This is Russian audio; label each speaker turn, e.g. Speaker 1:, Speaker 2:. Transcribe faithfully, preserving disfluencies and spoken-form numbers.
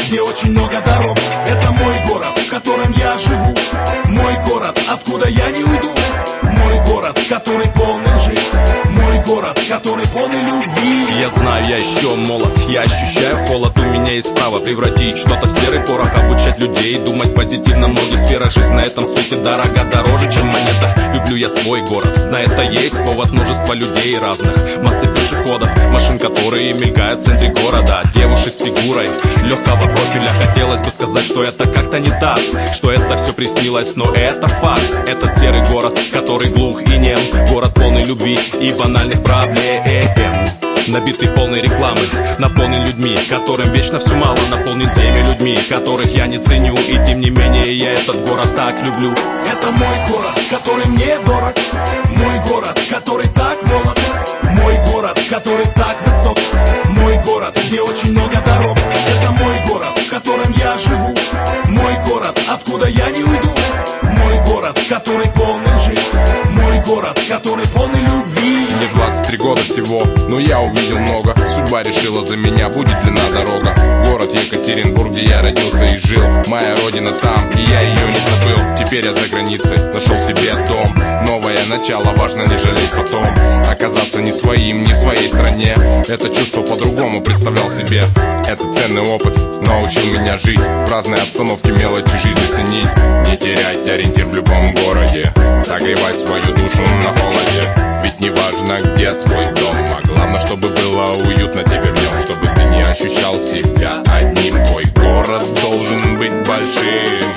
Speaker 1: где очень много дорог. Это мой город, в котором я живу. Мой город, откуда я не уйду. Мой город, который полный лжи. Мой город, который полный любви.
Speaker 2: Я знаю, я еще молод, я ощущаю холод. У меня есть право превратить что-то в серый порох. Обучать людей, думать позитивно. Многие сферы жизни на этом свете дорого, дороже, чем монета. Люблю я свой город, на это есть повод. Множество людей разных, массы пешеходов, машин, которые мелькают в центре города, девушек с фигурой легкого профиля. Хотелось бы сказать, что это как-то не так, что это все приснилось, но это факт. Этот серый город, который глух и нем, город полный любви и банальных проблем, набитый полной рекламы, наполнен людьми, которым вечно все мало, наполнен теми людьми, которых я не ценю, и тем не менее я этот город так люблю.
Speaker 1: Это мой город, который мне дорог. Мой город, который так молод. Мой город, который так высок. Мой город, где очень много дорог. Это мой город, в котором я живу. Мой город, откуда я не уйду. Мой город, который полный лжи. Мой город, который полный любви.
Speaker 3: Мне двадцать три года всего, но я увидел много. Судьба решила за меня, будет длинна дорога. Город Екатеринбург, где я родился и жил. Моя родина там, и я ее не забыл. Теперь я за границей, нашел себе дом. Новое начало, важно не жалеть потом. Оказаться не своим, не в своей стране. Это чувство по-другому представлял себе. Это ценный опыт, научил меня жить в разной обстановке, мелочи жизни ценить. Не терять ориентир в любом городе, согревать свою душу на холоде. Ведь не важно, где твой дом, а главное, чтобы было уютно тебе в нем, чтобы ты не ощущал себя одним. Твой город должен быть большим,